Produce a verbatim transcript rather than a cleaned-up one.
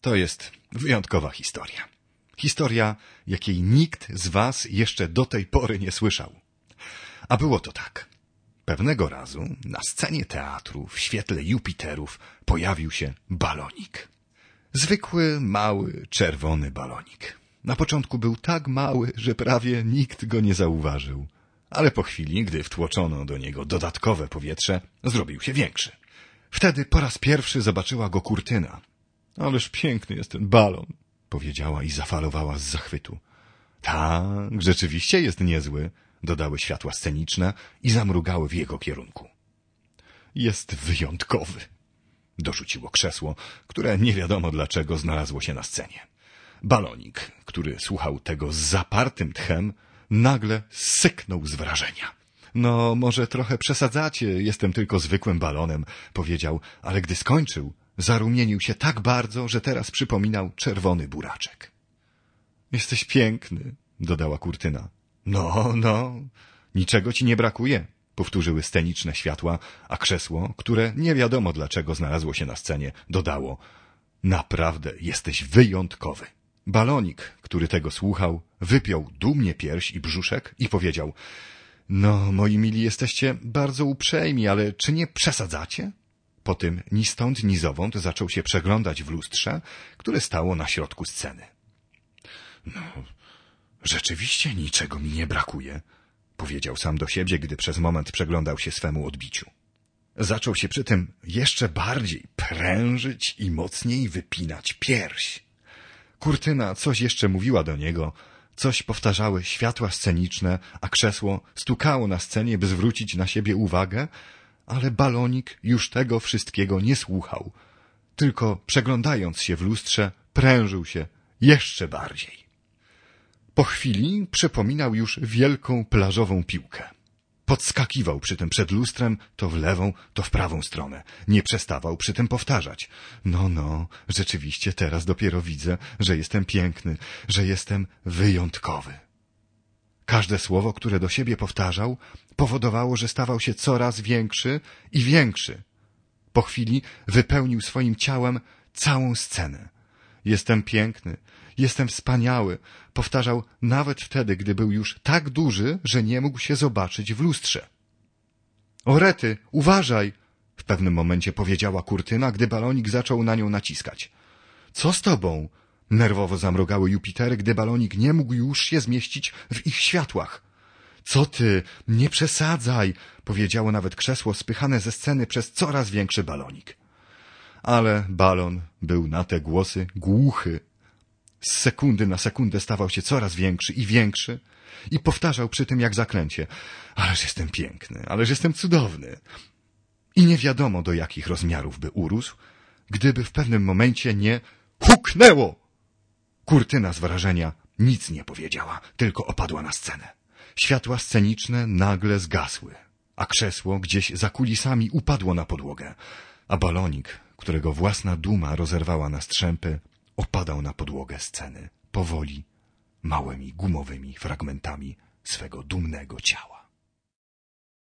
To jest wyjątkowa historia. Historia, jakiej nikt z was jeszcze do tej pory nie słyszał. A było to tak. Pewnego razu na scenie teatru w świetle Jupiterów pojawił się balonik. Zwykły, mały, czerwony balonik. Na początku był tak mały, że prawie nikt go nie zauważył. Ale po chwili, gdy wtłoczono do niego dodatkowe powietrze, zrobił się większy. Wtedy po raz pierwszy zobaczyła go Kurtyna. Ależ piękny jest ten balon, powiedziała i zafalowała z zachwytu. Tak, rzeczywiście jest niezły, dodały światła sceniczne i zamrugały w jego kierunku. Jest wyjątkowy, dorzuciło krzesło, które nie wiadomo dlaczego znalazło się na scenie. Balonik, który słuchał tego z zapartym tchem, nagle syknął z wrażenia. No, może trochę przesadzacie, jestem tylko zwykłym balonem, powiedział, ale gdy skończył, zarumienił się tak bardzo, że teraz przypominał czerwony buraczek. Jesteś piękny, dodała Kurtyna. No, no, niczego ci nie brakuje, powtórzyły sceniczne światła, a krzesło, które nie wiadomo dlaczego znalazło się na scenie, dodało. Naprawdę jesteś wyjątkowy. Balonik, który tego słuchał, wypiął dumnie pierś i brzuszek i powiedział. No, moi mili, jesteście bardzo uprzejmi, ale czy nie przesadzacie? Potem ni stąd, ni zowąd zaczął się przeglądać w lustrze, które stało na środku sceny. No, rzeczywiście niczego mi nie brakuje, powiedział sam do siebie, gdy przez moment przeglądał się swemu odbiciu. Zaczął się przy tym jeszcze bardziej prężyć i mocniej wypinać pierś. Kurtyna coś jeszcze mówiła do niego, coś powtarzały światła sceniczne, a krzesło stukało na scenie, by zwrócić na siebie uwagę, ale balonik już tego wszystkiego nie słuchał, tylko przeglądając się w lustrze, prężył się jeszcze bardziej. Po chwili przypominał już wielką plażową piłkę. Podskakiwał przy tym przed lustrem to w lewą, to w prawą stronę. Nie przestawał przy tym powtarzać. No, no, rzeczywiście teraz dopiero widzę, że jestem piękny, że jestem wyjątkowy. Każde słowo, które do siebie powtarzał, powodowało, że stawał się coraz większy i większy. Po chwili wypełnił swoim ciałem całą scenę. Jestem piękny, jestem wspaniały, powtarzał nawet wtedy, gdy był już tak duży, że nie mógł się zobaczyć w lustrze. O rety, uważaj! W pewnym momencie powiedziała Kurtyna, gdy balonik zaczął na nią naciskać. Co z tobą? Nerwowo zamrugały Jupitery, gdy balonik nie mógł już się zmieścić w ich światłach. Co ty? Nie przesadzaj! Powiedziało nawet krzesło spychane ze sceny przez coraz większy balonik. Ale balon był na te głosy głuchy. Z sekundy na sekundę stawał się coraz większy i większy i powtarzał przy tym jak zaklęcie. Ależ jestem piękny, ależ jestem cudowny. I nie wiadomo do jakich rozmiarów by urósł, gdyby w pewnym momencie nie huknęło. Kurtyna z wrażenia nic nie powiedziała, tylko opadła na scenę. Światła sceniczne nagle zgasły, a krzesło gdzieś za kulisami upadło na podłogę, a balonik, którego własna duma rozerwała na strzępy, opadał na podłogę sceny, powoli, małymi gumowymi fragmentami swego dumnego ciała.